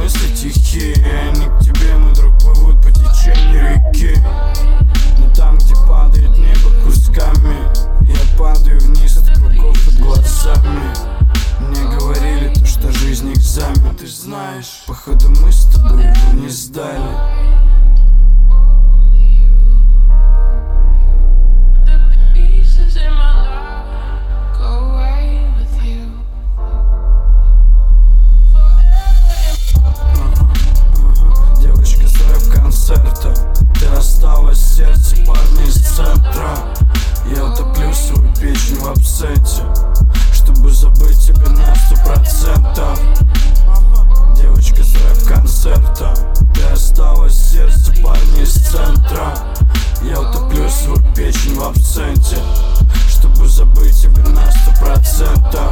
мысли тихие, они к тебе, мой друг, плывут по течению реки. Но там, где падает небо кусками, я падаю вниз от кругов под глазами. Мне говорили то, что жизнь экзамен. Ты знаешь, походу мы с тобой его не сдали. Ты осталась в сердце парня из центра. Я утоплю свою печень в абсенте, чтобы забыть тебя на 100%. Девочка с рэп-концерта. Ты осталась в сердце парня из центра. Я утоплю свою печень в абсенте, чтобы забыть тебя на 100%.